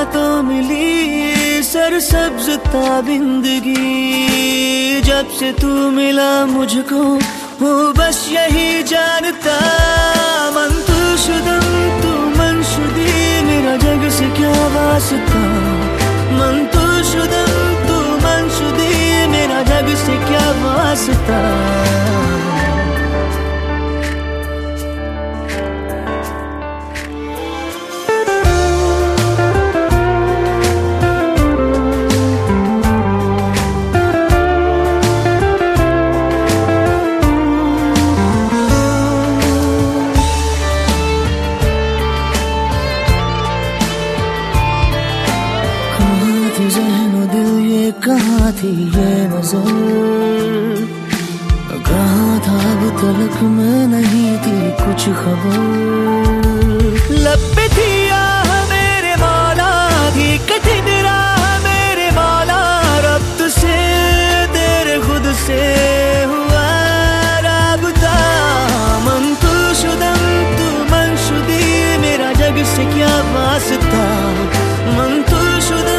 तो मिली सरसब्ज ताबिंदगी, जब से तू मिला मुझको वो बस यही जानता। मन तू शुदम तू मनशुदी, मेरा जग से क्या वास्ता। मन तू शुदम तू मनशुदी, मेरा जग से क्या वास्ता। ज़हनो दिल ये कहाँ थी ये नजर, कहाँ था अब तलक मैं नहीं थी कुछ खबर। लब पे थी आह मेरे मौला, थी कठिन राह मेरे मौला, रब्त से तेरे खुद से हुआ राबता। मन तू शुदम तू मनशुदी, मेरा जग से क्या वास्ता। मन तू शुदम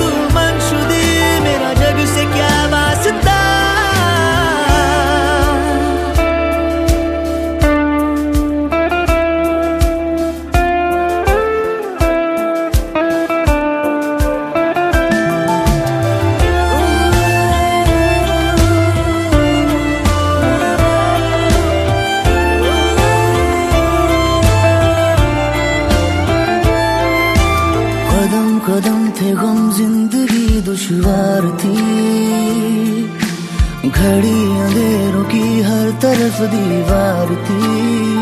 से क्या वास्ता। कदम कदम थे गम जिंदगी दुश्वार थी, घड़ी अंधेरों की हर तरफ दीवार थी।